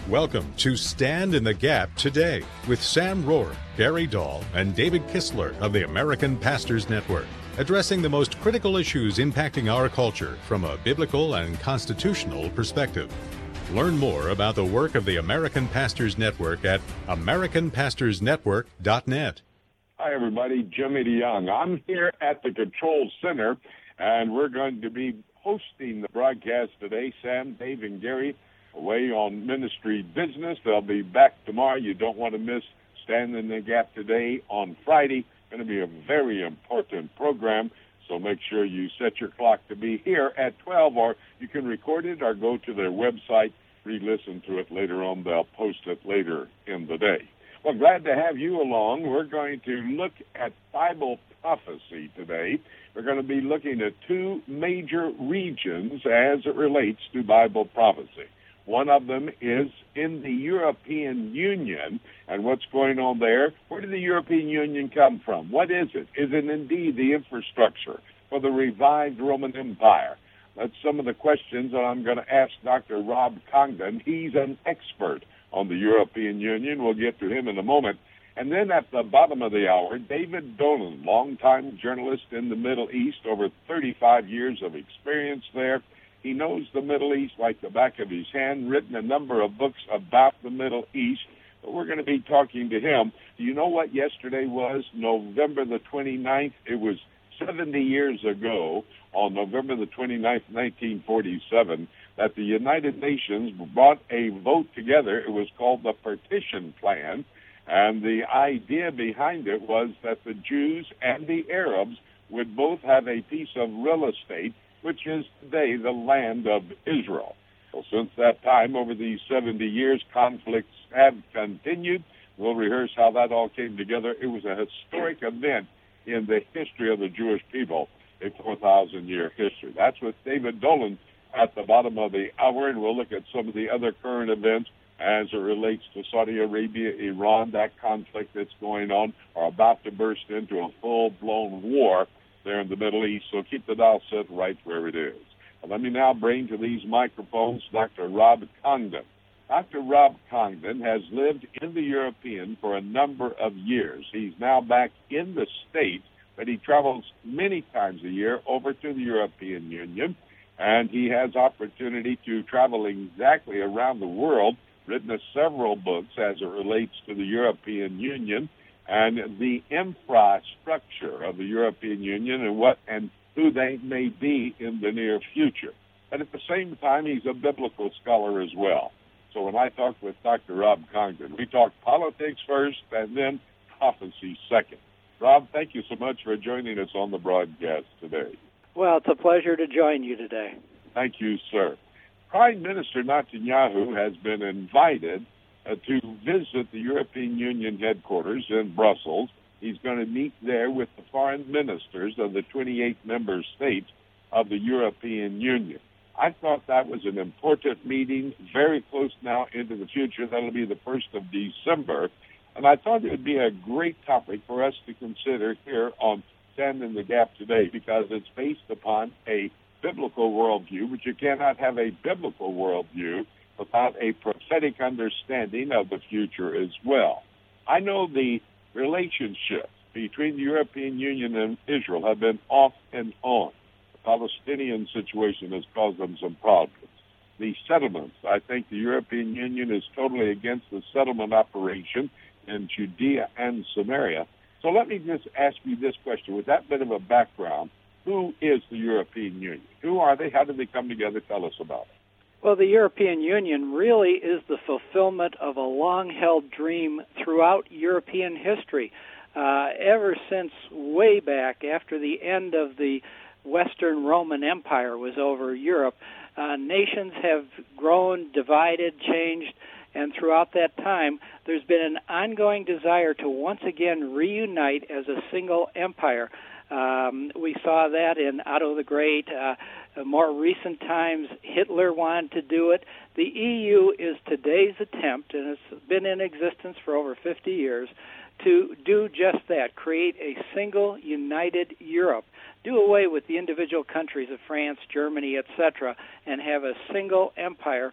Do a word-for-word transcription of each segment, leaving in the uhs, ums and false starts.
Welcome to Stand in the Gap Today with Sam Rohr, Gary Dahl, and David Kistler of the American Pastors Network, addressing the most critical issues impacting our culture from a biblical and constitutional perspective. Learn more about the work of the American Pastors Network at american pastors network dot net. Hi, everybody. Jimmy DeYoung. I'm here at the Control Center, and we're going to be hosting the broadcast today. Sam, Dave, and Gary away on ministry business. They'll be back tomorrow. You don't want to miss Stand in the Gap Today on Friday. Going to be a very important program, so make sure you set your clock to be here at twelve, or you can record it or go to their website, re-listen to it later on. They'll post it later in the day. Well, glad to have you along. We're going to look at Bible prophecy today. We're going to be looking at two major regions as it relates to Bible prophecy. One of them is in the European Union, and what's going on there. Where did the European Union come from? What is it? Is it indeed the infrastructure for the revived Roman Empire? That's some of the questions that I'm going to ask Doctor Rob Congdon. He's an expert on the European Union. We'll get to him in a moment. And then at the bottom of the hour, David Dolan, longtime journalist in the Middle East, over thirty-five years of experience there. He knows the Middle East like the back of his hand, written a number of books about the Middle East, but we're going to be talking to him. Do you know what yesterday was? November the twenty-ninth. It was seventy years ago, on November the twenty-ninth, nineteen forty-seven, that the United Nations brought a vote together. It was called the Partition Plan, and the idea behind it was that the Jews and the Arabs would both have a piece of real estate, which is today the land of Israel. Well, since that time, over these seventy years, conflicts have continued. We'll rehearse how that all came together. It was a historic event in the history of the Jewish people, a four thousand year history. That's with David Dolan at the bottom of the hour, and we'll look at some of the other current events as it relates to Saudi Arabia, Iran, that conflict that's going on, or about to burst into a full-blown war there in the Middle East. So keep the dial set right where it is. And let me now bring to these microphones Doctor Rob Congdon. Doctor Rob Congdon has lived in the European for a number of years. He's now back in the States, but he travels many times a year over to the European Union, and he has opportunity to travel exactly around the world, written several books as it relates to the European Union and the infrastructure of the European Union and what and who they may be in the near future. And at the same time, he's a biblical scholar as well. So when I talk with Doctor Rob Congdon, we talk politics first and then prophecy second. Rob, thank you so much for joining us on the broadcast today. Well, it's a pleasure to join you today. Thank you, sir. Prime Minister Netanyahu has been invited uh, to visit the European Union headquarters in Brussels. He's going to meet there with the foreign ministers of the twenty-eight member states of the European Union. I thought that was an important meeting, very close now into the future. That'll be the first of December. And I thought it would be a great topic for us to consider here on Stand in the Gap Today, because it's based upon a biblical worldview, but you cannot have a biblical worldview without a prophetic understanding of the future as well. I know the relationship between the European Union and Israel have been off and on. The Palestinian situation has caused them some problems. The settlements, I think the European Union is totally against the settlement operation in Judea and Samaria. So let me just ask you this question. With that bit of a background, who is the European Union? Who are they? How did they come together? Tell us about it. Well, the European Union really is the fulfillment of a long-held dream throughout European history. Uh, ever since way back after the end of the Western Roman Empire was over Europe, uh, nations have grown, divided, changed, and throughout that time, there's been an ongoing desire to once again reunite as a single empire. Um, we saw that in Otto the Great. Uh, more recent times, Hitler wanted to do it. The E U is today's attempt, and it's been in existence for over fifty years, to do just that, create a single, united Europe, do away with the individual countries of France, Germany, et cetera, and have a single empire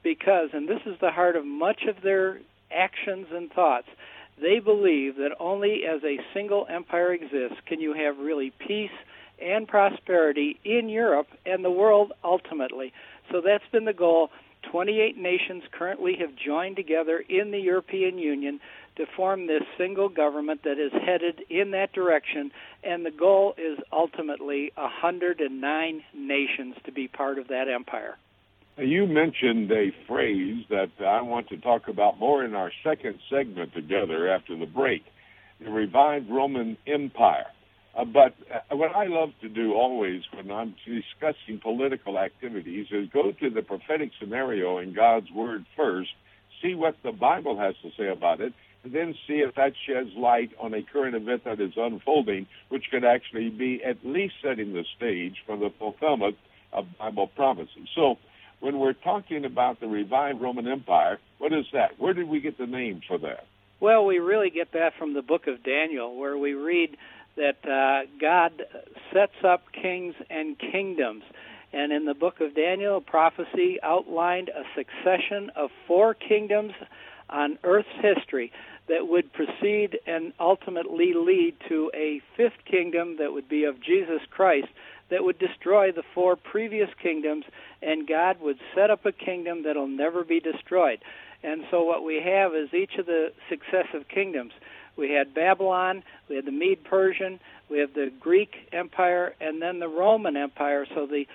because, and this is the heart of much of their actions and thoughts, they believe that only as a single empire exists can you have really peace and prosperity in Europe and the world ultimately. So that's been the goal. twenty-eight nations currently have joined together in the European Union to form this single government that is headed in that direction, and the goal is ultimately one hundred nine nations to be part of that empire. You mentioned a phrase that I want to talk about more in our second segment together after the break, the revived Roman Empire. Uh, but uh, what I love to do always when I'm discussing political activities is go to the prophetic scenario in God's Word first, see what the Bible has to say about it, and then see if that sheds light on a current event that is unfolding, which could actually be at least setting the stage for the fulfillment of Bible promises. So when we're talking about the revived Roman Empire, what is that? Where did we get the name for that? Well, we really get that from the book of Daniel, where we read that uh, God sets up kings and kingdoms. And in the book of Daniel, prophecy outlined a succession of four kingdoms on Earth's history that would proceed and ultimately lead to a fifth kingdom that would be of Jesus Christ that would destroy the four previous kingdoms, and God would set up a kingdom that will never be destroyed. And so what we have is each of the successive kingdoms. We had Babylon, we had the Mede-Persian, we have the Greek Empire, and then the Roman Empire. So the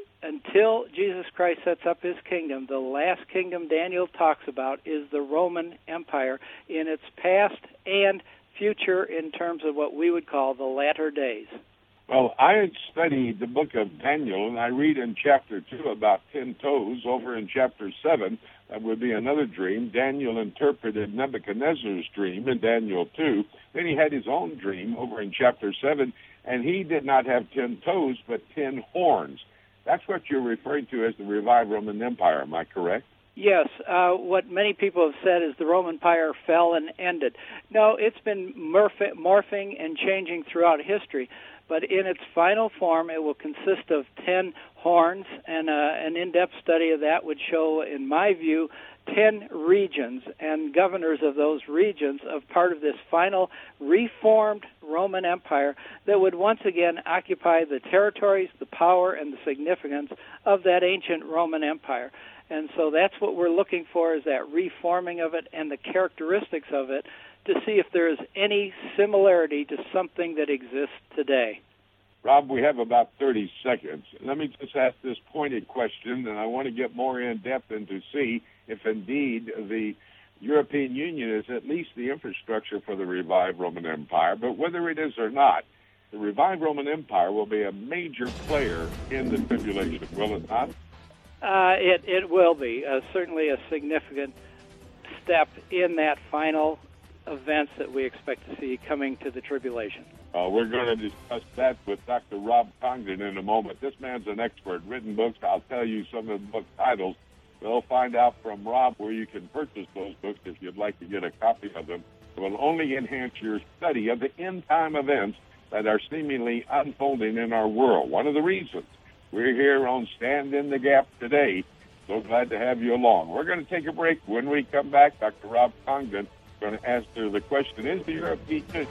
until Jesus Christ sets up his kingdom, the last kingdom Daniel talks about is the Roman Empire in its past and future in terms of what we would call the latter days. Well, I had studied the book of Daniel, and I read in chapter two about ten toes. Over in chapter seven, that would be another dream. Daniel interpreted Nebuchadnezzar's dream in Daniel two. Then he had his own dream over in chapter seven, and he did not have ten toes, but ten horns. That's what you're referring to as the revived Roman Empire, am I correct? Yes. Uh, what many people have said is the Roman Empire fell and ended. No, it's been morph- morphing and changing throughout history. But in its final form, it will consist of ten horns, and uh, an in-depth study of that would show, in my view, ten regions and governors of those regions of part of this final reformed Roman Empire that would once again occupy the territories, the power, and the significance of that ancient Roman Empire. And so that's what we're looking for, is that reforming of it and the characteristics of it, to see if there is any similarity to something that exists today. Rob, we have about thirty seconds. Let me just ask this pointed question, and I want to get more in-depth and to see if indeed the European Union is at least the infrastructure for the revived Roman Empire. But whether it is or not, the revived Roman Empire will be a major player in the tribulation, will it not? Uh, it, it will be, uh, certainly a significant step in that final events that we expect to see coming to the tribulation. Uh, we're going to discuss that with Doctor Rob Congdon in a moment. This man's an expert, written books. I'll tell you some of the book titles. We'll find out from Rob where you can purchase those books if you'd like to get a copy of them. It will only enhance your study of the end-time events that are seemingly unfolding in our world. One of the reasons we're here on Stand in the Gap today. So glad to have you along. We're going to take a break. When we come back, Doctor Rob Congdon is going to answer the question, is the European Union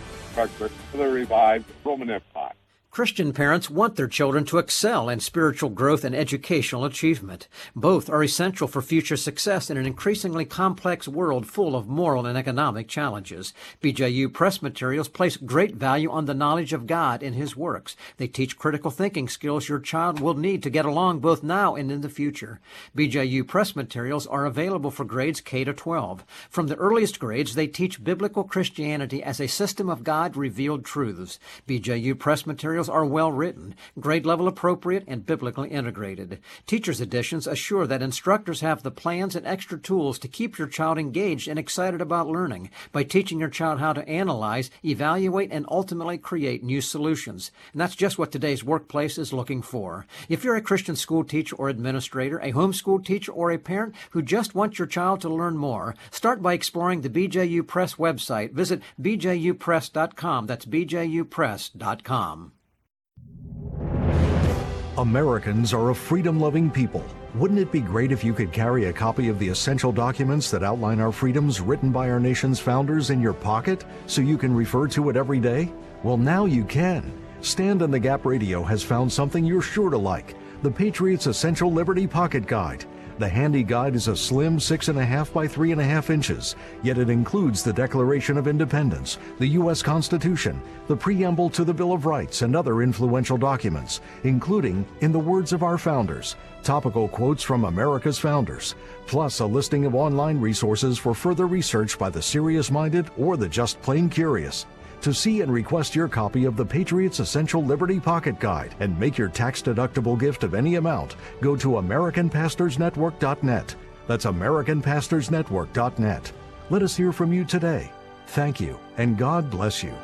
for the revived Roman Empire? Christian parents want their children to excel in spiritual growth and educational achievement. Both are essential for future success in an increasingly complex world full of moral and economic challenges. B J U Press Materials place great value on the knowledge of God in His works. They teach critical thinking skills your child will need to get along both now and in the future. B J U Press Materials are available for grades K to twelve. From the earliest grades, they teach biblical Christianity as a system of God-revealed truths. B J U Press Materials are well written, grade level appropriate, and biblically integrated. Teachers' editions assure that instructors have the plans and extra tools to keep your child engaged and excited about learning by teaching your child how to analyze, evaluate, and ultimately create new solutions. And that's just what today's workplace is looking for. If you're a Christian school teacher or administrator, a homeschool teacher, or a parent who just wants your child to learn more, start by exploring the B J U Press website. Visit b j u press dot com. That's b j u press dot com. Americans are a freedom-loving people Wouldn't it be great if you could carry a copy of the essential documents that outline our freedoms written by our nation's founders in your pocket so you can refer to it every day? Well, now you can. Stand in the Gap Radio has found something you're sure to like, the Patriot's Essential Liberty Pocket Guide. The handy guide is a slim six and a half by three and a half inches, yet it includes the Declaration of Independence, the U S Constitution, the preamble to the Bill of Rights, and other influential documents, including, in the words of our founders, topical quotes from America's founders, plus a listing of online resources for further research by the serious-minded or the just plain curious. To see and request your copy of the Patriot's Essential Liberty Pocket Guide and make your tax-deductible gift of any amount, go to American Pastors Network dot net. That's American Pastors Network dot net. Let us hear from you today. Thank you, and God bless you.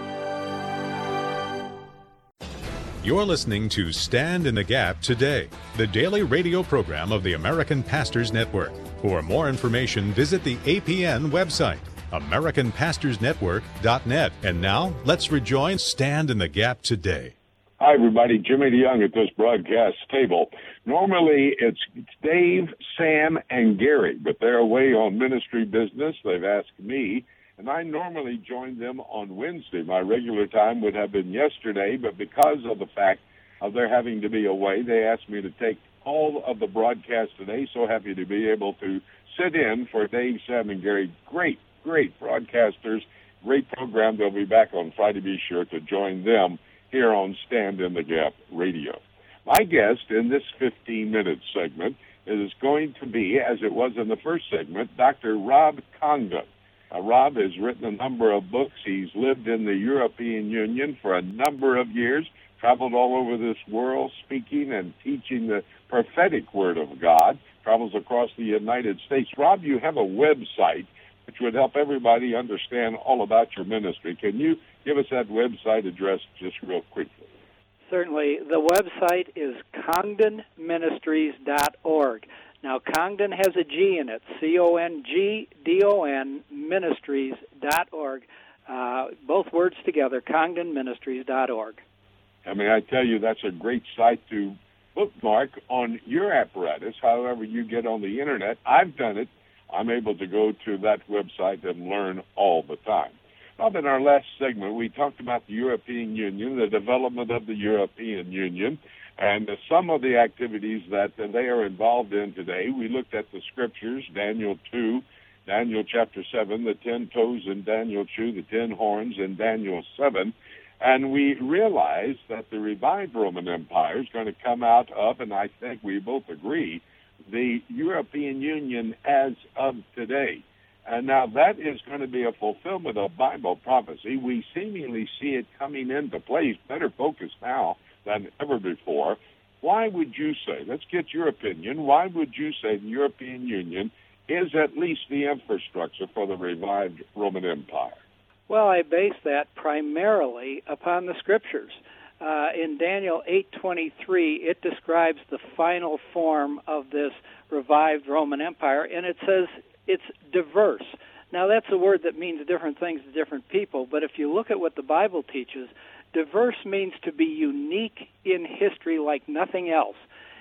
You're listening to Stand in the Gap Today, the daily radio program of the American Pastors Network. For more information, visit the A P N website, American Pastors Network dot net. And now, let's rejoin Stand in the Gap Today. Hi, everybody. Jimmy DeYoung at this broadcast table. Normally, it's Dave, Sam, and Gary, but they're away on ministry business. They've asked me, and I normally join them on Wednesday. My regular time would have been yesterday, but because of the fact of their having to be away, they asked me to take all of the broadcast today. So happy to be able to sit in for Dave, Sam, and Gary. Great, great broadcasters, great program. They'll be back on Friday. Be sure to join them here on Stand in the Gap Radio. My guest in this fifteen-minute segment is going to be, as it was in the first segment, Doctor Rob Congdon. Uh, Rob has written a number of books. He's lived in the European Union for a number of years, traveled all over this world speaking and teaching the prophetic word of God, travels across the United States. Rob, you have a website which would help everybody understand all about your ministry. Can you give us that website address just real quickly? Certainly. The website is Congdon Ministries dot org. Now, Congdon has a G in it, C O N G D O N Ministries dot org. Uh, both words together, Congdon Ministries dot org. I mean, I tell you, that's a great site to bookmark on your apparatus, however you get on the Internet. I've done it. I'm able to go to that website and learn all the time. Well, in our last segment, we talked about the European Union, the development of the European Union, and uh, some of the activities that uh, they are involved in today. We looked at the scriptures, Daniel two, Daniel chapter seven, the ten toes in Daniel two, the ten horns in Daniel seven, and we realized that the revived Roman Empire is going to come out of, and I think we both agree, the European Union as of today. And now that is going to be a fulfillment of Bible prophecy. We seemingly see it coming into place, better focused now than ever before. Why would you say, let's get your opinion, why would you say the European Union is at least the infrastructure for the revived Roman Empire? Well, I base that primarily upon the Scriptures. Uh, in Daniel eight twenty-three, it describes the final form of this revived Roman Empire, and it says it's diverse. Now, that's a word that means different things to different people, but if you look at what the Bible teaches, diverse means to be unique in history like nothing else.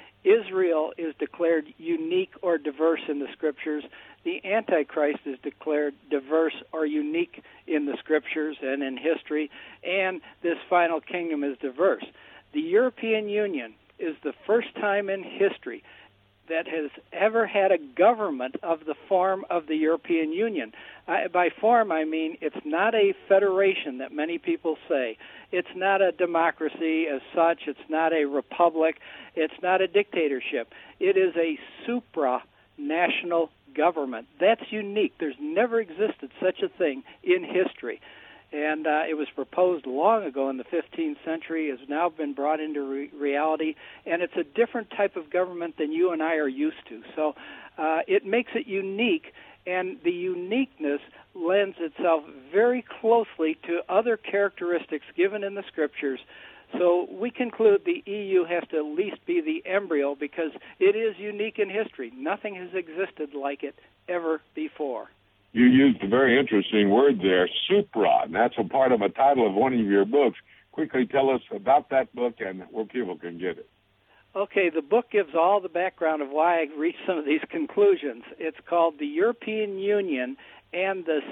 Israel is declared unique or diverse in the Scriptures. The Antichrist is declared diverse or unique in the Scriptures and in history, and this final kingdom is diverse. The European Union is the first time in history that has ever had a government of the form of the European Union. I, by form, I mean it's not a federation that many people say. It's not a democracy as such. It's not a republic. It's not a dictatorship. It is a supranational government. That's unique. There's never existed such a thing in history. And uh, it was proposed long ago in the fifteenth century, has now been brought into re- reality, and it's a different type of government than you and I are used to. So uh, it makes it unique, and the uniqueness lends itself very closely to other characteristics given in the Scriptures. So we conclude the E U has to at least be the embryo because it is unique in history. Nothing has existed like it ever before. You used a very interesting word there, supra, and that's a part of a title of one of your books. Quickly tell us about that book and where people can get it. Okay, the book gives all the background of why I reached some of these conclusions. It's called The European Union and the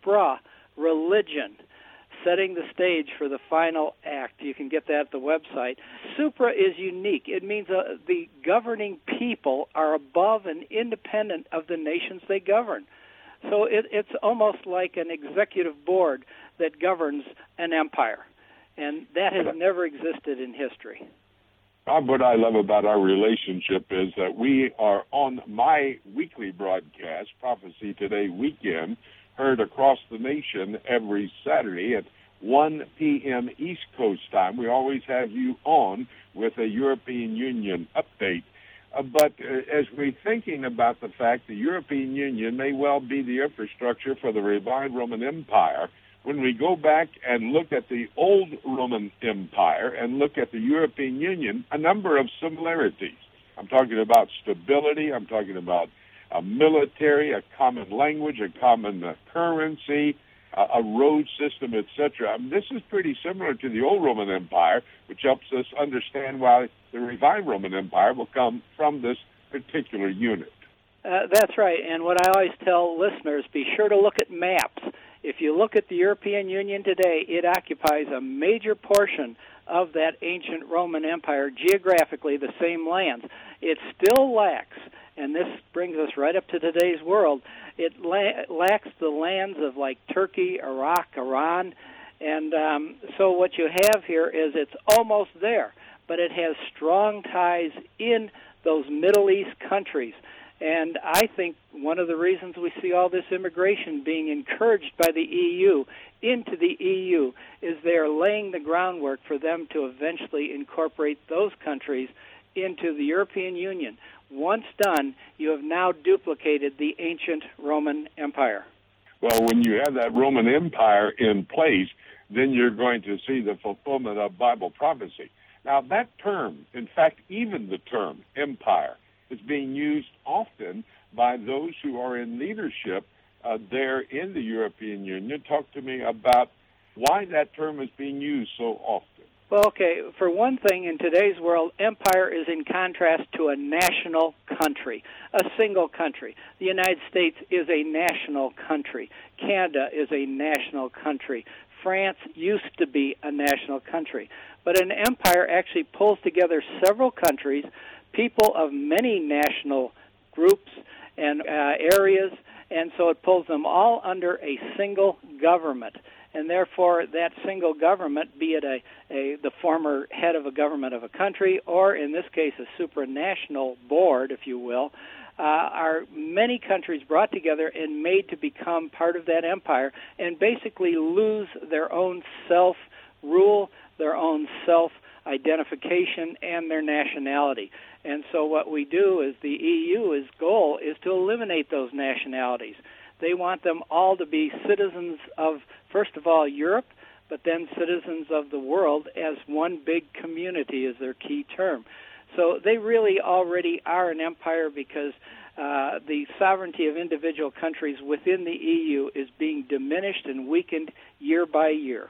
Supra-Religion, Setting the Stage for the Final Act. You can get that at the website. Supra is unique. It means uh, the governing people are above and independent of the nations they govern. So it, it's almost like an executive board that governs an empire, and that has never existed in history. Bob, what I love about our relationship is that we are on my weekly broadcast, Prophecy Today Weekend, heard across the nation every Saturday at one p.m. East Coast time. We always have you on with a European Union update. Uh, but uh, as we're thinking about the fact the European Union may well be the infrastructure for the revived Roman Empire, when we go back and look at the old Roman Empire and look at the European Union, a number of similarities. I'm talking about stability. I'm talking about a military, a common language, a common uh, currency, uh, a road system, et cetera. I mean, this is pretty similar to the old Roman Empire, which helps us understand why the revived Roman Empire will come from this particular unit. Uh, that's right. And what I always tell listeners, be sure to look at maps. If you look at the European Union today, it occupies a major portion of that ancient Roman Empire, geographically the same lands. It still lacks, and this brings us right up to today's world, it la- lacks the lands of like Turkey, Iraq, Iran, and um, so what you have here is it's almost there, but it has strong ties in those Middle East countries. And I think one of the reasons we see all this immigration being encouraged by the E U into the E U is they are laying the groundwork for them to eventually incorporate those countries into the European Union. Once done, you have now duplicated the ancient Roman Empire. Well, when you have that Roman Empire in place, then you're going to see the fulfillment of Bible prophecy. Now, that term, in fact, even the term empire, is being used often by those who are in leadership uh, there in the European Union. Talk to me about why that term is being used so often. Well, okay, for one thing, in today's world, empire is in contrast to a national country, a single country. The United States is a national country. Canada is a national country. France used to be a national country. But an empire actually pulls together several countries, people of many national groups and uh, areas, and so it pulls them all under a single government. And therefore, that single government, be it a, a the former head of a government of a country, or in this case a supranational board, if you will, uh, are many countries brought together and made to become part of that empire and basically lose their own self-rule, their own self-identification, and their nationality. And so what we do is the E U's goal is to eliminate those nationalities. They want them all to be citizens of, first of all, Europe, but then citizens of the world as one big community is their key term. So they really already are an empire because uh, the sovereignty of individual countries within the E U is being diminished and weakened year by year.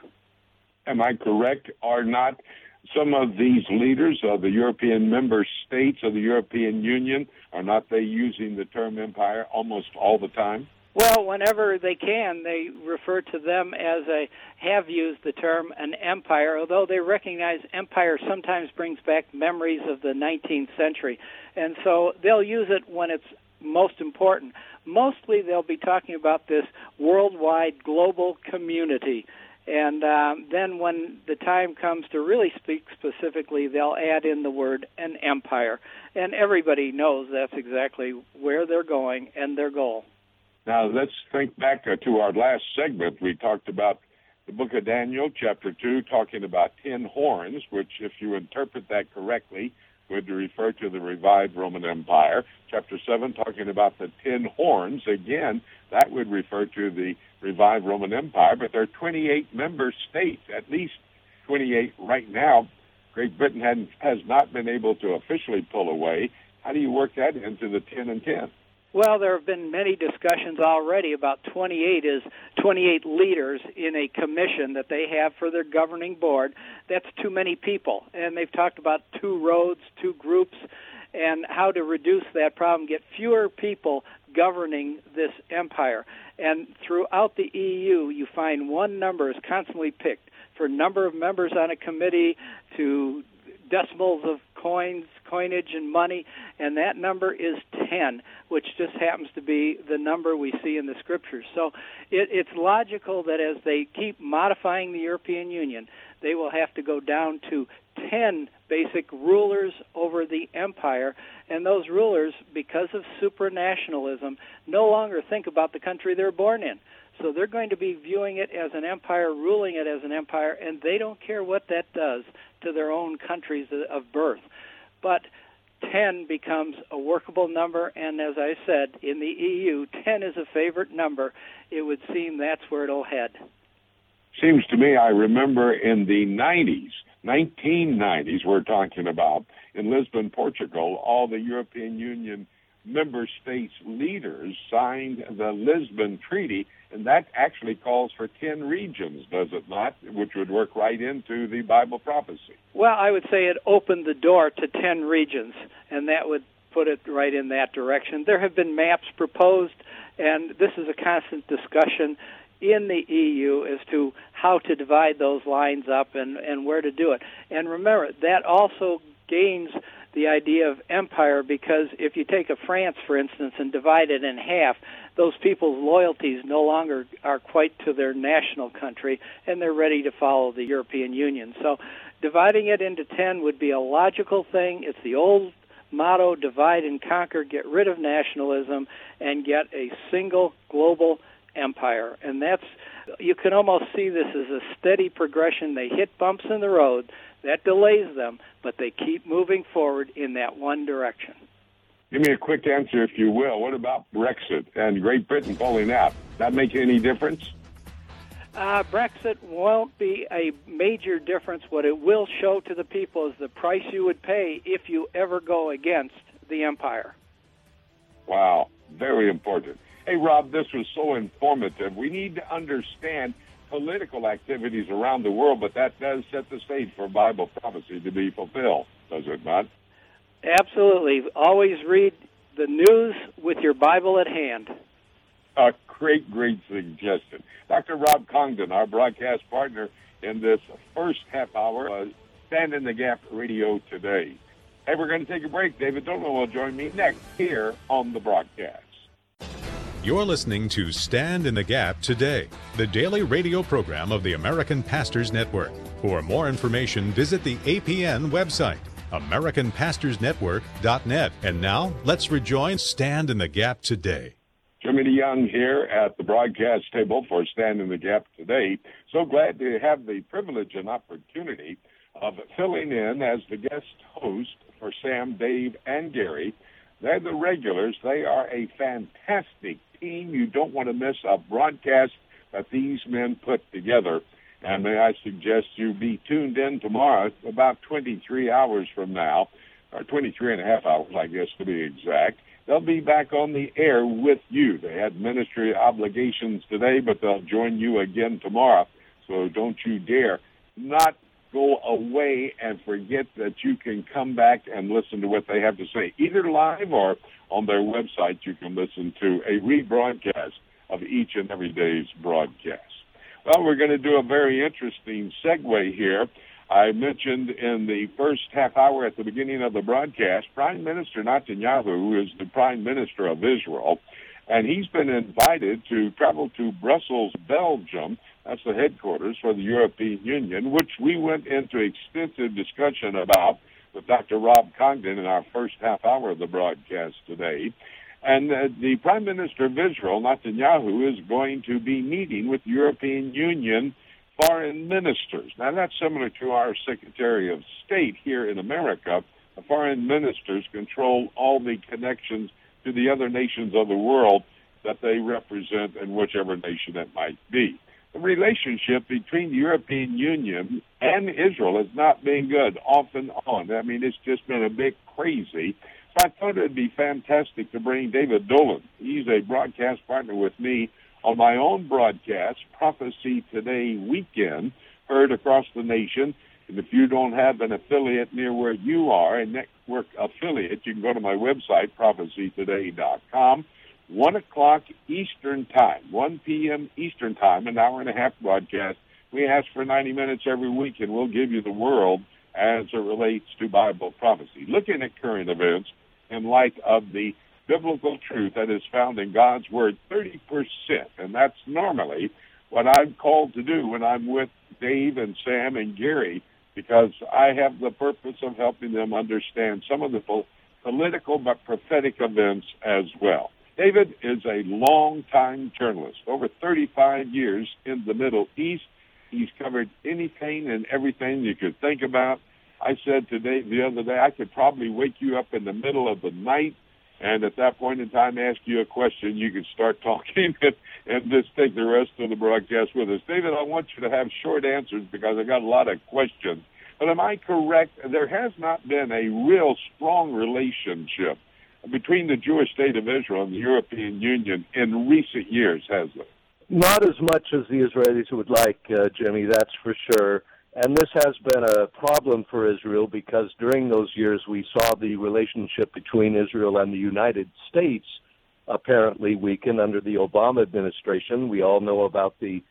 Am I correct? Are not some of these leaders of the European member states of the European Union, are not they using the term empire almost all the time? Well, whenever they can, they refer to them as a, have used the term an empire, although they recognize empire sometimes brings back memories of the nineteenth century. And so they'll use it when it's most important. Mostly they'll be talking about this worldwide global community. And um, then when the time comes to really speak specifically, they'll add in the word an empire. And everybody knows that's exactly where they're going and their goal. Now, let's think back uh, to our last segment. We talked about the book of Daniel, chapter two, talking about ten horns, which, if you interpret that correctly, would refer to the revived Roman Empire. Chapter seven, talking about the ten horns. Again, that would refer to the revived Roman Empire, but there are twenty-eight member states, at least twenty-eight right now. Great Britain hadn't, has not been able to officially pull away. How do you work that into the ten and ten? Well, there have been many discussions already about twenty-eight is twenty-eight leaders in a commission that they have for their governing board. That's too many people, and they've talked about two roads, two groups, and how to reduce that problem, get fewer people governing this empire. And throughout the E U, you find one number is constantly picked for number of members on a committee to decimals of coins, coinage, and money, and that number is ten, which just happens to be the number we see in the Scriptures. So it, it's logical that as they keep modifying the European Union, they will have to go down to ten basic rulers over the empire, and those rulers, because of supranationalism, no longer think about the country they're born in. So they're going to be viewing it as an empire, ruling it as an empire, and they don't care what that does to their own countries of birth. But ten becomes a workable number, and as I said, in the E U, ten is a favorite number. It would seem that's where it'll head. Seems to me I remember in the nineties, nineteen nineties we're talking about, in Lisbon, Portugal, all the European Union member states' leaders signed the Lisbon Treaty, and that actually calls for ten regions, does it not, which would work right into the Bible prophecy. Well, I would say it opened the door to ten regions, and that would put it right in that direction. There have been maps proposed, and this is a constant discussion in the E U as to how to divide those lines up and, and where to do it. And remember, that also gains the idea of empire, because if you take a France, for instance, and divide it in half, those people's loyalties no longer are quite to their national country, and they're ready to follow the European Union. So dividing it into ten would be a logical thing. It's the old motto, divide and conquer, get rid of nationalism, and get a single global empire. And that's, you can almost see this as a steady progression. They hit bumps in the road. That delays them, but they keep moving forward in that one direction. Give me a quick answer, if you will. What about Brexit and Great Britain pulling out? That make any difference? Uh, Brexit won't be a major difference. What it will show to the people is the price you would pay if you ever go against the empire. Wow, very important. Hey, Rob, this was so informative. We need to understand political activities around the world, but that does set the stage for Bible prophecy to be fulfilled, does it not? Absolutely. Always read the news with your Bible at hand. A great, great suggestion. Doctor Rob Congdon, our broadcast partner in this first half hour of Stand in the Gap Radio today. Hey, we're going to take a break. David Dolan will join me next here on the broadcast. You're listening to Stand in the Gap Today, the daily radio program of the American Pastors Network. For more information, visit the A P N website, American Pastors Network dot net. And now, let's rejoin Stand in the Gap Today. Jimmy DeYoung here at the broadcast table for Stand in the Gap Today. So glad to have the privilege and opportunity of filling in as the guest host for Sam, Dave, and Gary. They're the regulars. They are a fantastic team. You don't want to miss a broadcast that these men put together. And may I suggest you be tuned in tomorrow, about twenty-three hours from now, or twenty-three and a half hours, I guess, to be exact. They'll be back on the air with you. They had ministry obligations today, but they'll join you again tomorrow. So don't you dare not go away and forget that you can come back and listen to what they have to say, either live or on their website. You can listen to a rebroadcast of each and every day's broadcast. Well, we're going to do a very interesting segue here. I mentioned in the first half hour at the beginning of the broadcast, Prime Minister Netanyahu is the Prime Minister of Israel, and he's been invited to travel to Brussels, Belgium. That's the headquarters for the European Union, which we went into extensive discussion about with Doctor Rob Congdon in our first half hour of the broadcast today. And uh, the Prime Minister of Israel, Netanyahu, is going to be meeting with European Union foreign ministers. Now, that's similar to our Secretary of State here in America. The foreign ministers control all the connections to the other nations of the world that they represent in whichever nation it might be. The relationship between the European Union and Israel has not been good, off and on. I mean, it's just been a bit crazy So I thought it would be fantastic to bring David Dolan. He's a broadcast partner with me on my own broadcast, Prophecy Today Weekend, heard across the nation. And if you don't have an affiliate near where you are, a network affiliate, you can go to my website, prophecy today dot com. one o'clock Eastern Time, one p.m. Eastern Time, an hour and a half broadcast. We ask for ninety minutes every week, and we'll give you the world as it relates to Bible prophecy, looking at current events in light of the biblical truth that is found in God's Word, thirty percent. And that's normally what I'm called to do when I'm with Dave and Sam and Gary, because I have the purpose of helping them understand some of the po- political but prophetic events as well. David is a long-time journalist, over thirty-five years in the Middle East. He's covered anything and everything you could think about. I said to Dave the other day, I could probably wake you up in the middle of the night, and at that point in time ask you a question. You could start talking and, and just take the rest of the broadcast with us. David, I want you to have short answers because I got a lot of questions. But am I correct? There has not been a real strong relationship between the Jewish state of Israel and the European Union in recent years, has there? Not as much as the Israelis would like, uh, Jimmy, that's for sure. And this has been a problem for Israel because during those years we saw the relationship between Israel and the United States apparently weaken under the Obama administration. We all know about the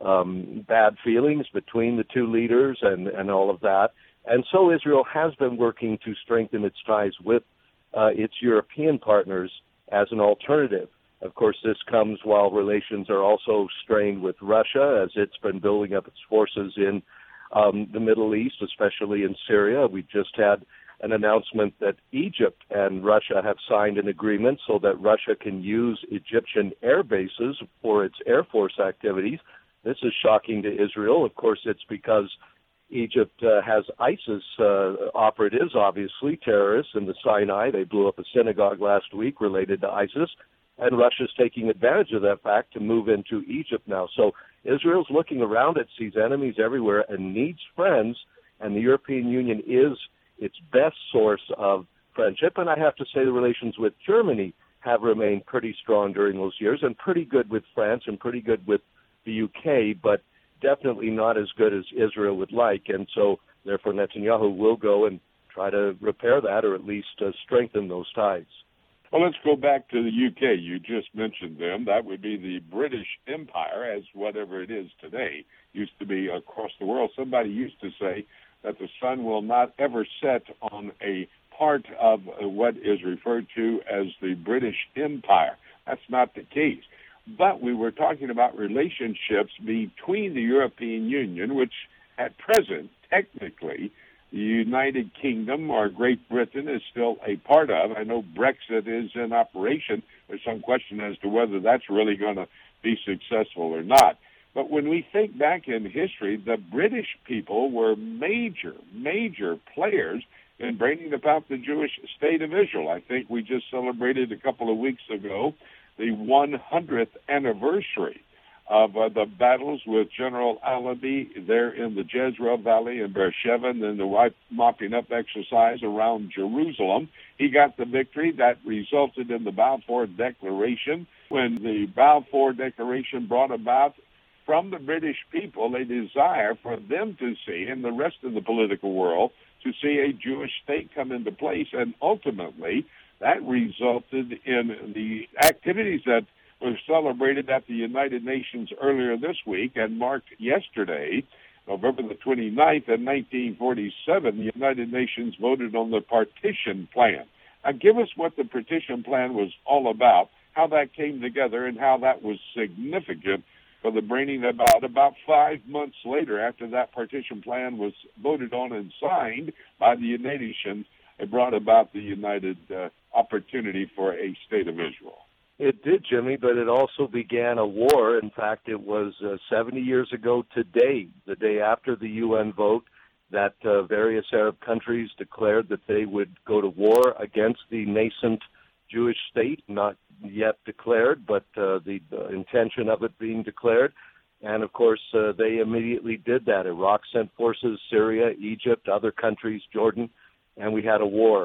um, bad feelings between the two leaders and, and all of that. And so Israel has been working to strengthen its ties with uh, its European partners as an alternative. Of course, this comes while relations are also strained with Russia as it's been building up its forces in um, the Middle East, especially in Syria. We just had an announcement that Egypt and Russia have signed an agreement so that Russia can use Egyptian air bases for its Air Force activities. This is shocking to Israel. Of course, it's because Egypt uh, has ISIS uh, operatives, obviously, terrorists in the Sinai. They blew up a synagogue last week related to ISIS. And Russia's taking advantage of that fact to move into Egypt now. So Israel's looking around, it sees enemies everywhere and needs friends, and the European Union is its best source of friendship. And I have to say the relations with Germany have remained pretty strong during those years, and pretty good with France and pretty good with the U K, but definitely not as good as Israel would like. And so, therefore, Netanyahu will go and try to repair that or at least uh, strengthen those ties. Well, let's go back to the U K. You just mentioned them. That would be the British Empire, as whatever it is today, used to be across the world. Somebody used to say that the sun will not ever set on a part of what is referred to as the British Empire. That's not the case. But we were talking about relationships between the European Union, which at present, technically, the United Kingdom or Great Britain is still a part of. I know Brexit is in operation. There's some question as to whether that's really going to be successful or not. But when we think back in history, the British people were major, major players in bringing about the Jewish state of Israel. I think we just celebrated a couple of weeks ago the one hundredth anniversary of uh, the battles with General Alabi there in the Jezreel Valley in Beersheba, and then the wipe mopping up exercise around Jerusalem. He got the victory that resulted in the Balfour Declaration. When the Balfour Declaration brought about from the British people a desire for them to see, and the rest of the political world, to see a Jewish state come into place, and ultimately that resulted in the activities that was celebrated at the United Nations earlier this week and marked yesterday, November the twenty-ninth, in nineteen forty-seven, the United Nations voted on the partition plan. Now, give us what the partition plan was all about, how that came together, and how that was significant for the bringing about about five months later after that partition plan was voted on and signed by the United Nations. It brought about the united uh, opportunity for a state of Israel. It did, Jimmy, but it also began a war. In fact, it was uh, seventy years ago today, the day after the U N vote, that uh, various Arab countries declared that they would go to war against the nascent Jewish state, not yet declared, but uh, the, the intention of it being declared. And, of course, uh, they immediately did that. Iraq sent forces, Syria, Egypt, other countries, Jordan, and we had a war.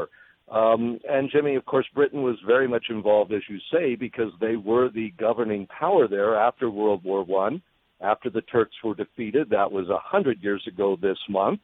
Um, and, Jimmy, of course, Britain was very much involved, as you say, because they were the governing power there after World War One, after the Turks were defeated. That was one hundred years ago this month.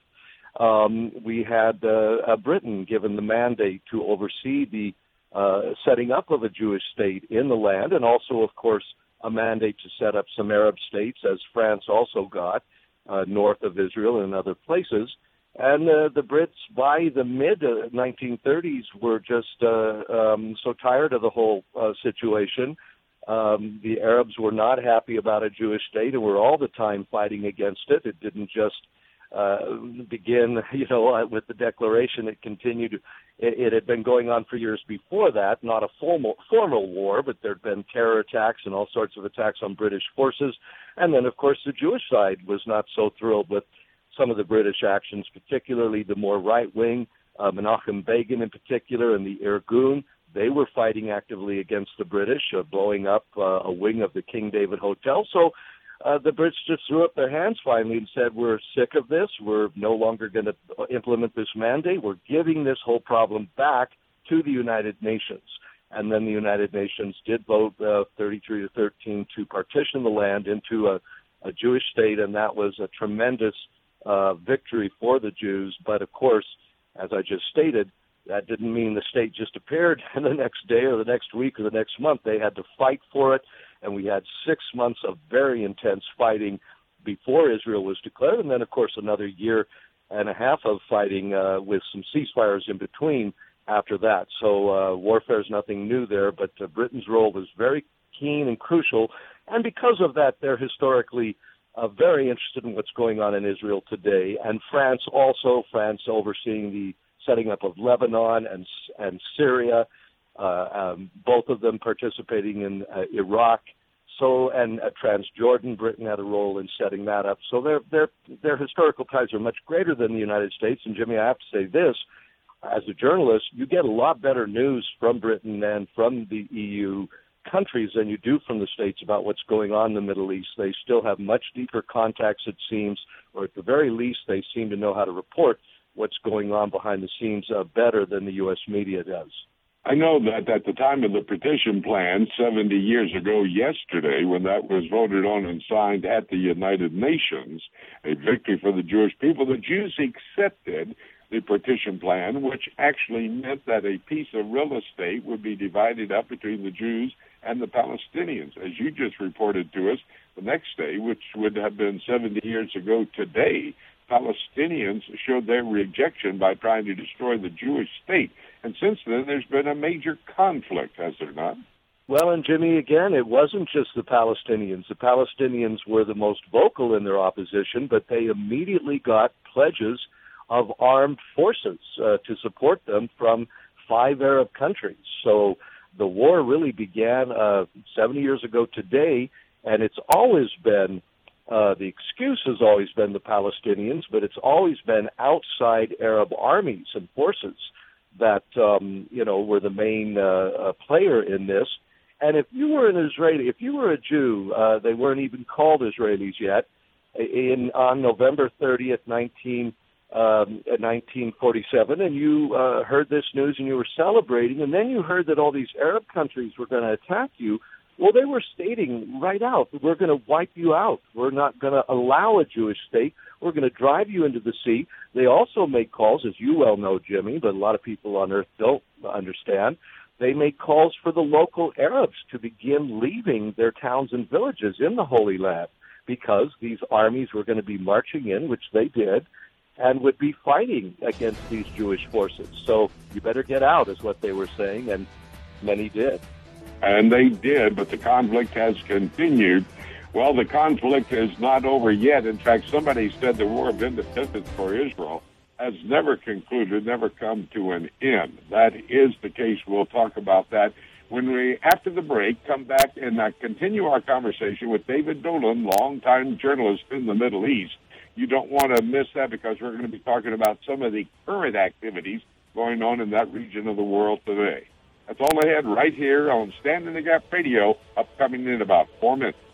Um, we had uh, uh, Britain given the mandate to oversee the uh, setting up of a Jewish state in the land, and also, of course, a mandate to set up some Arab states, as France also got, uh, north of Israel and other places. And uh, the Brits, by the mid nineteen thirties, were just uh, um, so tired of the whole uh, situation. Um, the Arabs were not happy about a Jewish state and were all the time fighting against it. It didn't just uh, begin, you know, with the declaration. It continued. It, it had been going on for years before that, not a formal, formal war, but there had been terror attacks and all sorts of attacks on British forces. And then, of course, the Jewish side was not so thrilled with some of the British actions, particularly the more right-wing, uh, Menachem Begin in particular, and the Irgun. They were fighting actively against the British, uh, blowing up uh, a wing of the King David Hotel. So uh, the Brits just threw up their hands finally and said, we're sick of this. We're no longer going to implement this mandate. We're giving this whole problem back to the United Nations. And then the United Nations did vote uh, thirty-three to thirteen to partition the land into a, a Jewish state, and that was a tremendous Uh, victory for the Jews. But of course, as I just stated, that didn't mean the state just appeared and the next day or the next week or the next month. They had to fight for it, and we had six months of very intense fighting before Israel was declared, and then of course another year and a half of fighting uh, with some ceasefires in between after that. So uh, warfare is nothing new there, but uh, Britain's role was very keen and crucial, and because of that, they're historically Uh, very interested in what's going on in Israel today, and France also, France overseeing the setting up of Lebanon and and Syria, uh, um, both of them participating in uh, Iraq, so and uh, Transjordan, Britain had a role in setting that up. So their their their historical ties are much greater than the United States. And Jimmy, I have to say this, as a journalist, you get a lot better news from Britain and from the E U countries than you do from the States about what's going on in the Middle East. They still have much deeper contacts, it seems, or at the very least, they seem to know how to report what's going on behind the scenes uh, better than the U S media does. I know that at the time of the partition plan, seventy years ago yesterday, when that was voted on and signed at the United Nations, a victory for the Jewish people, the Jews accepted the partition plan, which actually meant that a piece of real estate would be divided up between the Jews and the Palestinians. As you just reported to us, the next day, which would have been seventy years ago today, Palestinians showed their rejection by trying to destroy the Jewish state. And since then, there's been a major conflict, has there not? Well, and Jimmy, again, it wasn't just the Palestinians. The Palestinians were the most vocal in their opposition, but they immediately got pledges of armed forces uh, to support them from five Arab countries. So the war really began uh, seventy years ago today, and it's always been, uh, the excuse has always been the Palestinians, but it's always been outside Arab armies and forces that, um, you know, were the main uh, uh, player in this. And if you were an Israeli, if you were a Jew, uh, they weren't even called Israelis yet, in on November thirtieth, nineteen Um, nineteen forty-seven, and you uh, heard this news and you were celebrating, and then you heard that all these Arab countries were going to attack you. Well, they were stating right out, we're going to wipe you out. We're not going to allow a Jewish state. We're going to drive you into the sea. They also make calls, as you well know, Jimmy, but a lot of people on Earth don't understand. They make calls for the local Arabs to begin leaving their towns and villages in the Holy Land, because these armies were going to be marching in, which they did, and would be fighting against these Jewish forces. So you better get out, is what they were saying, and many did. And they did, but the conflict has continued. Well, the conflict is not over yet. In fact, somebody said the War of Independence for Israel has never concluded, never come to an end. That is the case. We'll talk about that when we, after the break, come back and uh, continue our conversation with David Dolan, longtime journalist in the Middle East. You don't want to miss that, because we're going to be talking about some of the current activities going on in that region of the world today. That's all ahead right here on Stand in the Gap Radio, upcoming in about four minutes.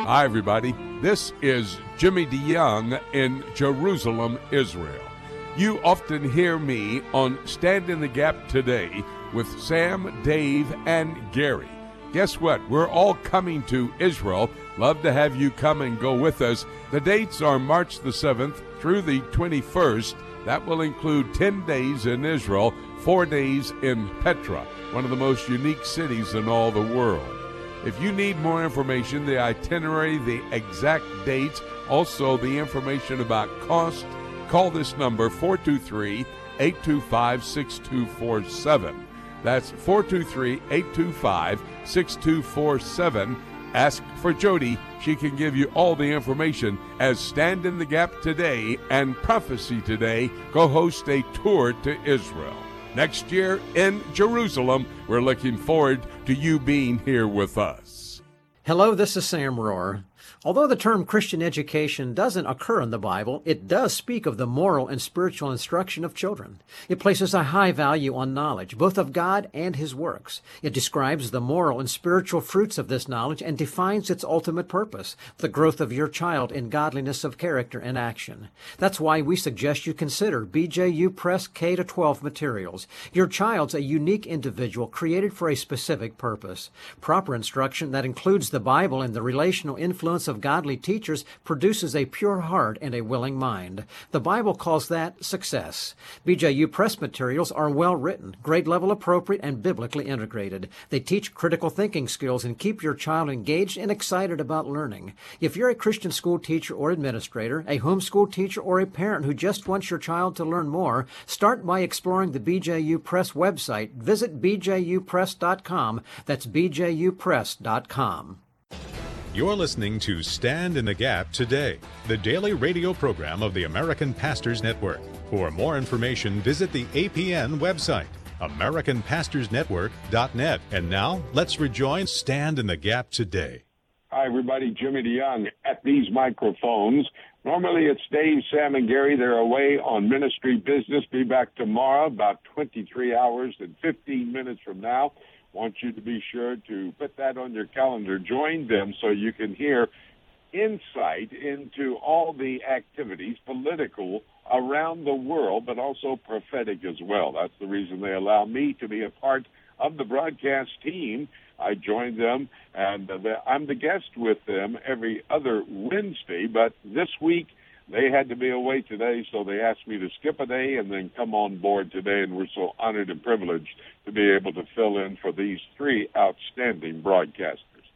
Hi, everybody. This is Jimmy DeYoung in Jerusalem, Israel. You often hear me on Stand in the Gap Today with Sam, Dave, and Gary. Guess what? We're all coming to Israel. Love to have you come and go with us. The dates are March the seventh through the twenty-first. That will include ten days in Israel, four days in Petra, one of the most unique cities in all the world. If you need more information, the itinerary, the exact dates, also the information about cost, call this number, four two three, eight two five, six two four seven. That's four two three, eight two five, six two four seven. Ask for Jody. She can give you all the information as Stand in the Gap Today and Prophecy Today go host a tour to Israel. Next year in Jerusalem, we're looking forward to you being here with us. Hello, this is Sam Rohr. Although the term Christian education doesn't occur in the Bible, it does speak of the moral and spiritual instruction of children. It places a high value on knowledge, both of God and His works. It describes the moral and spiritual fruits of this knowledge and defines its ultimate purpose, the growth of your child in godliness of character and action. That's why we suggest you consider B J U Press K to twelve materials. Your child's a unique individual created for a specific purpose. Proper instruction that includes the Bible and the relational influence of godly teachers produces a pure heart and a willing mind. The Bible calls that success. B J U Press materials are well written, grade level appropriate, and biblically integrated. They teach critical thinking skills and keep your child engaged and excited about learning. If you're a Christian school teacher or administrator, a homeschool teacher, or a parent who just wants your child to learn more, start by exploring the B J U Press website. Visit b j u press dot com. That's b j u press dot com. You're listening to Stand in the Gap Today, the daily radio program of the American Pastors Network. For more information, visit the A P N website, american pastors network dot net. And now, let's rejoin Stand in the Gap Today. Hi, everybody. Jimmy DeYoung at these microphones. Normally, it's Dave, Sam, and Gary. They're away on ministry business. Be back tomorrow, about twenty-three hours and fifteen minutes from now. Want you to be sure to put that on your calendar. Join them so you can hear insight into all the activities, political, around the world, but also prophetic as well. That's the reason they allow me to be a part of the broadcast team. I join them, and I'm the guest with them every other Wednesday, but this week they had to be away today, so they asked me to skip a day and then come on board today, and we're so honored and privileged to be able to fill in for these three outstanding broadcasters.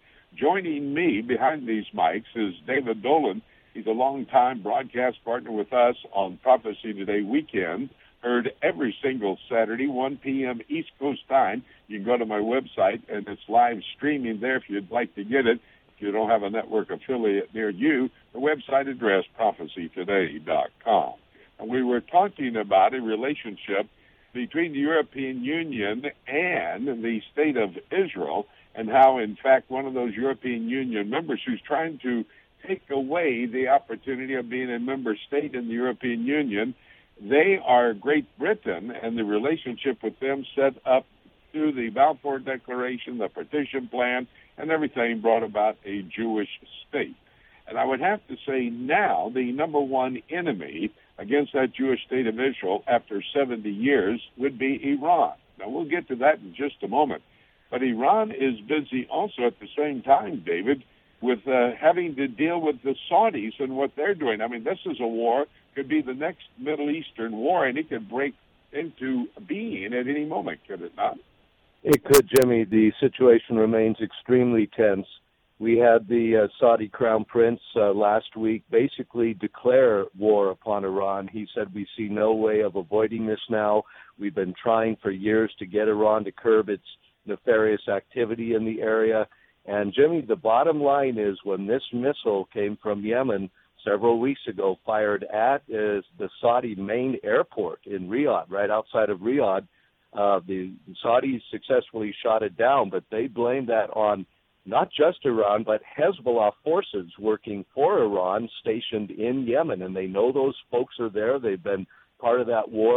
Joining me behind these mics is David Dolan. He's a longtime broadcast partner with us on Prophecy Today weekend, heard every single Saturday, one p.m. East Coast time. You can go to my website, and it's live streaming there if you'd like to get it. If you don't have a network affiliate near you, the website address, prophecy today dot com. And we were talking about a relationship between the European Union and the state of Israel, and how, in fact, one of those European Union members who's trying to take away the opportunity of being a member state in the European Union, they are Great Britain, and the relationship with them set up through the Balfour Declaration, the Partition Plan, and everything brought about a Jewish state. And I would have to say now the number one enemy against that Jewish state of Israel after seventy years would be Iran. Now, we'll get to that in just a moment. But Iran is busy also at the same time, David, with uh, having to deal with the Saudis and what they're doing. I mean, this is a war, could be the next Middle Eastern war, and it could break into being at any moment, could it not? It could, Jimmy. The situation remains extremely tense. We had the uh, Saudi Crown Prince uh, last week basically declare war upon Iran. He said, we see no way of avoiding this now. We've been trying for years to get Iran to curb its nefarious activity in the area. And, Jimmy, the bottom line is when this missile came from Yemen several weeks ago, fired at is the Saudi main airport in Riyadh, right outside of Riyadh, uh, the Saudis successfully shot it down, but they blamed that on not just Iran, but Hezbollah forces working for Iran stationed in Yemen. And they know those folks are there. They've been part of that war.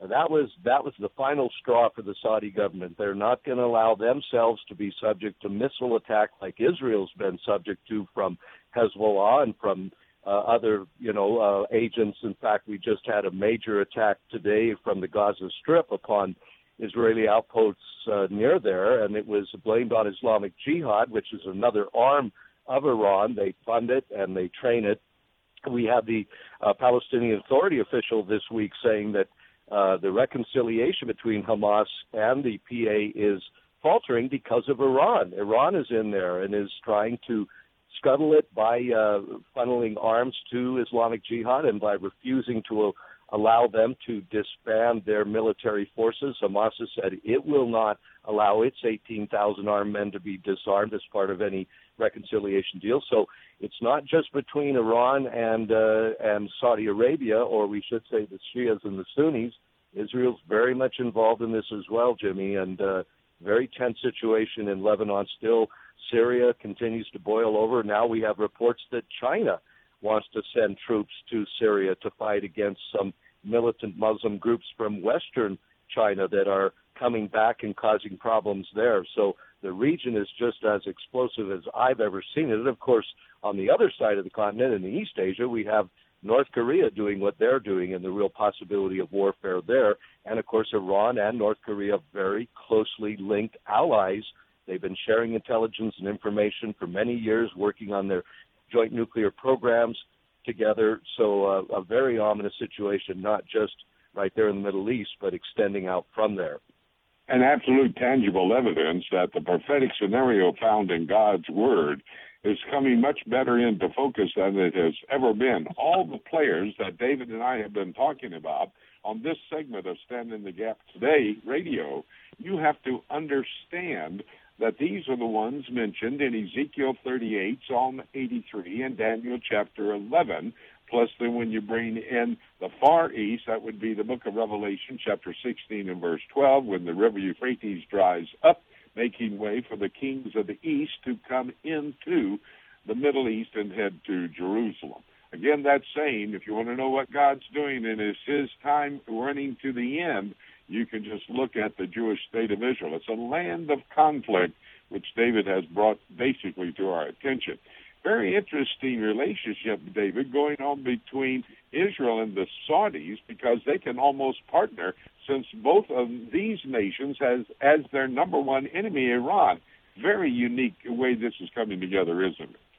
That was that was the final straw for the Saudi government. They're not going to allow themselves to be subject to missile attack like Israel's been subject to from Hezbollah and from uh, other, you know, uh, agents. In fact, we just had a major attack today from the Gaza Strip upon Israeli outposts uh, near there, and it was blamed on Islamic Jihad, which is another arm of Iran. They fund it and they train it. We had the uh, Palestinian Authority official this week saying that Uh, the reconciliation between Hamas and the P A is faltering because of Iran. Iran is in there and is trying to scuttle it by uh, funneling arms to Islamic Jihad and by refusing to uh, allow them to disband their military forces. Hamas has said it will not allow its eighteen thousand armed men to be disarmed as part of any reconciliation deal. So it's not just between Iran and uh, and Saudi Arabia, or we should say the Shias and the Sunnis. Israel's very much involved in this as well, Jimmy, and uh, very tense situation in Lebanon still. Syria continues to boil over. Now we have reports that China wants to send troops to Syria to fight against some militant Muslim groups from Western China that are coming back and causing problems there. So the region is just as explosive as I've ever seen it. And, of course, on the other side of the continent, in East Asia, we have North Korea doing what they're doing and the real possibility of warfare there. And, of course, Iran and North Korea, very closely linked allies. They've been sharing intelligence and information for many years, working on their joint nuclear programs together. So uh, a very ominous situation, not just right there in the Middle East, but extending out from there. And absolute tangible evidence that the prophetic scenario found in God's Word is coming much better into focus than it has ever been. All the players that David and I have been talking about on this segment of Stand in the Gap Today radio, you have to understand that these are the ones mentioned in Ezekiel thirty-eight, Psalm eighty-three, and Daniel chapter eleven. Plus, then when you bring in the Far East, that would be the book of Revelation, chapter sixteen and verse twelve, when the river Euphrates dries up, making way for the kings of the East to come into the Middle East and head to Jerusalem. Again, that's saying, if you want to know what God's doing and is his time running to the end, you can just look at the Jewish state of Israel. It's a land of conflict, which David has brought basically to our attention. Very interesting relationship, David, going on between Israel and the Saudis, because they can almost partner, since both of these nations has as their number one enemy Iran. Very unique way this is coming together, isn't it?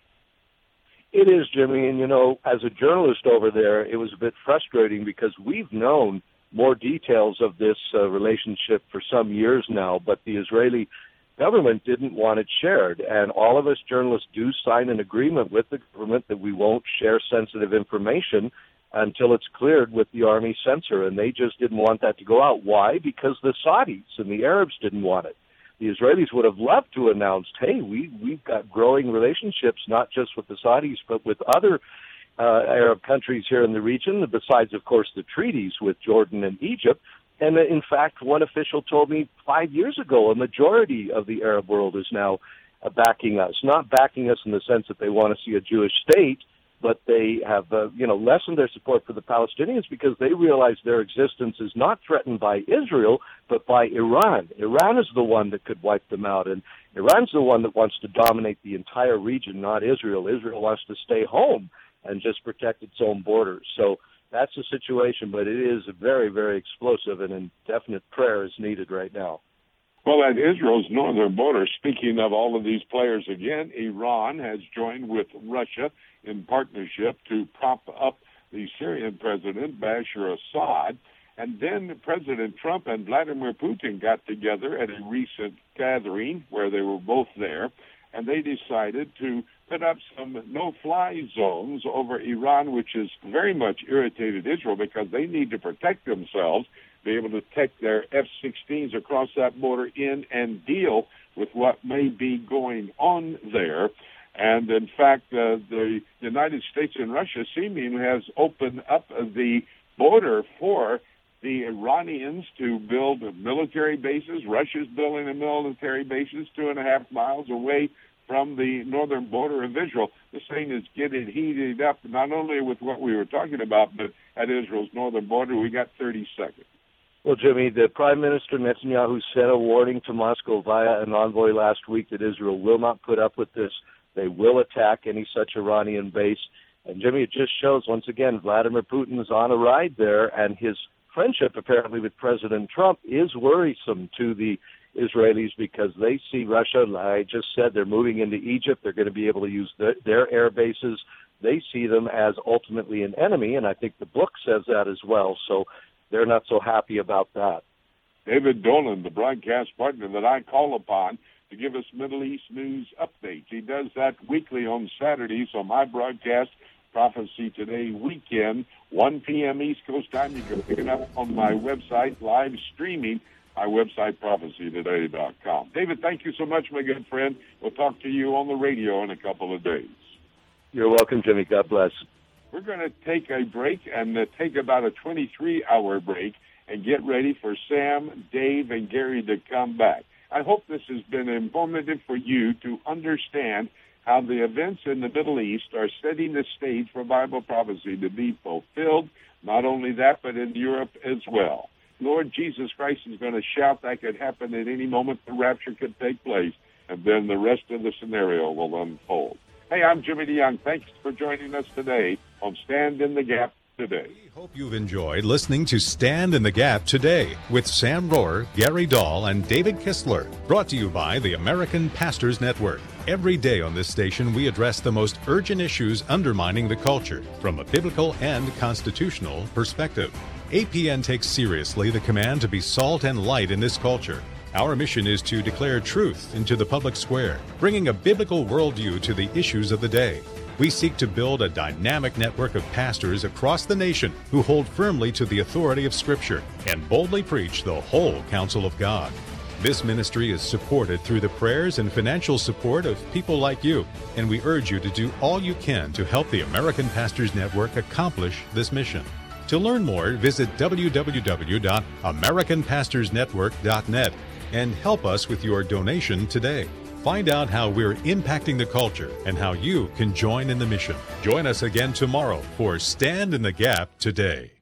It is, Jimmy, and you know, as a journalist over there, it was a bit frustrating because we've known more details of this uh, relationship for some years now, but the Israeli government didn't want it shared, and all of us journalists do sign an agreement with the government that we won't share sensitive information until it's cleared with the Army censor, and they just didn't want that to go out. Why? Because the Saudis and the Arabs didn't want it. The Israelis would have loved to announce, hey, we, we've got growing relationships, not just with the Saudis, but with other uh, Arab countries here in the region, besides, of course, the treaties with Jordan and Egypt. And in fact, one official told me five years ago, a majority of the Arab world is now uh, backing us, not backing us in the sense that they want to see a Jewish state, but they have, uh, you know, lessened their support for the Palestinians because they realize their existence is not threatened by Israel, but by Iran. Iran is the one that could wipe them out, and Iran's the one that wants to dominate the entire region, not Israel. Israel wants to stay home and just protect its own borders. So that's the situation, but it is very, very explosive, and indefinite prayer is needed right now. Well, at Israel's northern border, speaking of all of these players again, Iran has joined with Russia in partnership to prop up the Syrian president, Bashar Assad. And then President Trump and Vladimir Putin got together at a recent gathering where they were both there, and they decided to put up some no-fly zones over Iran, which has very much irritated Israel because they need to protect themselves, be able to take their F sixteens across that border in and deal with what may be going on there. And, in fact, uh, the United States and Russia seeming has opened up the border for the Iranians to build military bases. Russia's building a military bases two and a half miles away from the northern border of Israel. This thing is getting heated up, not only with what we were talking about, but at Israel's northern border. We got thirty seconds. Well, Jimmy, the Prime Minister Netanyahu sent a warning to Moscow via an envoy last week that Israel will not put up with this. They will attack any such Iranian base. And, Jimmy, it just shows, once again, Vladimir Putin is on a ride there, and his friendship, apparently, with President Trump is worrisome to the Israelis because they see Russia, like I just said, they're moving into Egypt. They're going to be able to use the, their air bases. They see them as ultimately an enemy, and I think the book says that as well. So they're not so happy about that. David Dolan, the broadcast partner that I call upon to give us Middle East news updates. He does that weekly on Saturdays on my broadcast, Prophecy Today Weekend, one p.m. East Coast time. You can pick it up on my website, live streaming, my website, prophecy today dot com. David, thank you so much, my good friend. We'll talk to you on the radio in a couple of days. You're welcome, Jimmy. God bless. We're going to take a break and uh, take about a twenty-three hour break and get ready for Sam, Dave, and Gary to come back. I hope this has been informative for you to understand how the events in the Middle East are setting the stage for Bible prophecy to be fulfilled. Not only that, but in Europe as well. Lord Jesus Christ is going to shout that could happen at any moment. The rapture could take place, and then the rest of the scenario will unfold. Hey, I'm Jimmy DeYoung. Thanks for joining us today on Stand in the Gap Today. We hope you've enjoyed listening to Stand in the Gap Today with Sam Rohrer, Gary Dahl, and David Kistler. Brought to you by the American Pastors Network. Every day on this station, we address the most urgent issues undermining the culture from a biblical and constitutional perspective. A P N takes seriously the command to be salt and light in this culture. Our mission is to declare truth into the public square, bringing a biblical worldview to the issues of the day. We seek to build a dynamic network of pastors across the nation who hold firmly to the authority of Scripture and boldly preach the whole counsel of God. This ministry is supported through the prayers and financial support of people like you, and we urge you to do all you can to help the American Pastors Network accomplish this mission. To learn more, visit w w w dot american pastors network dot net and help us with your donation today. Find out how we're impacting the culture and how you can join in the mission. Join us again tomorrow for Stand in the Gap Today.